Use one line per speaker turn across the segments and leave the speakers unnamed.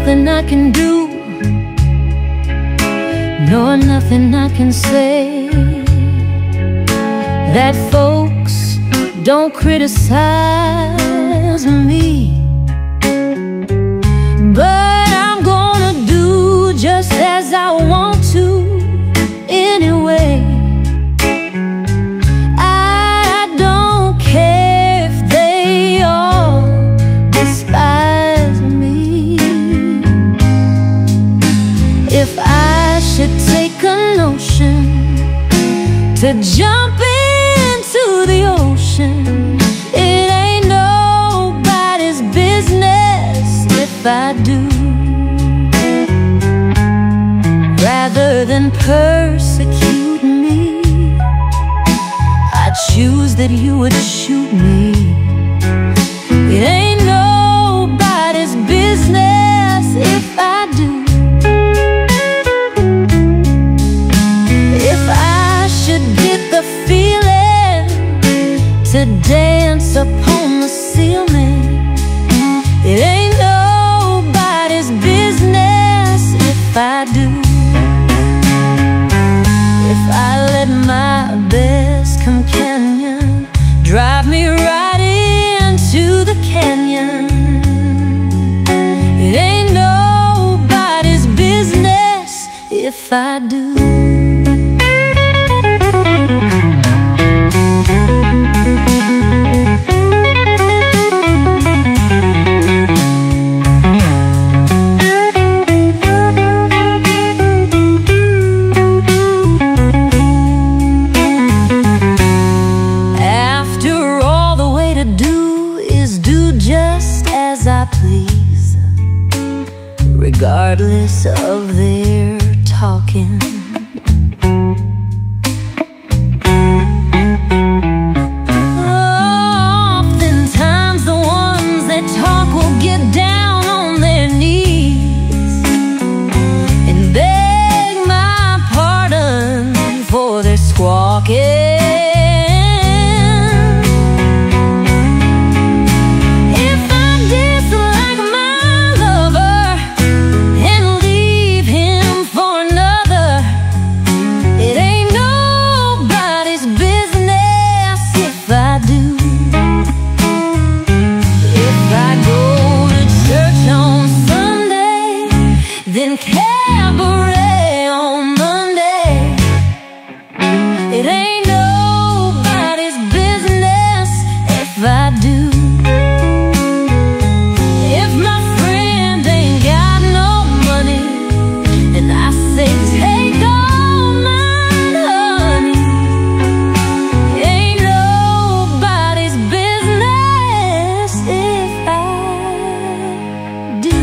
nothing I can do, nor nothing I can say that folks don't criticize me. But I'm gonna do just as I want to anyway. I don't care if they all despise me. If I should take a notion to jump into the ocean, it ain't nobody's business if I do. Rather than persecute me, I choose that you would shoot me. It ain't nobody's business if I do. If I should get the feeling to dance upon the ceiling, it ain't nobody's business if I do. If I let my best companion drive me right into the canyon, it ain't nobody's business if I do. Regardless of their talking, oftentimes the ones that talk will get down on their knees and beg my pardon for their squawking. Then cabaret on Monday, it ain't nobody's business if I do. If my friend ain't got no money and I say take all mine, honey, it ain't nobody's business if I do.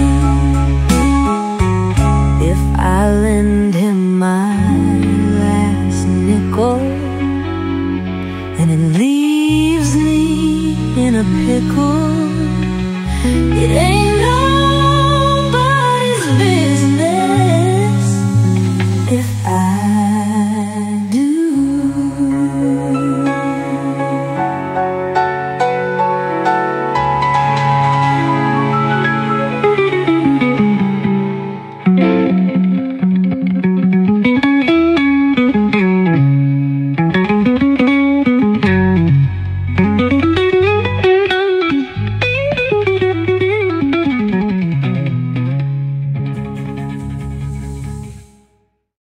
If I lend him my last nickel and it leaves me in a pickle, it ain't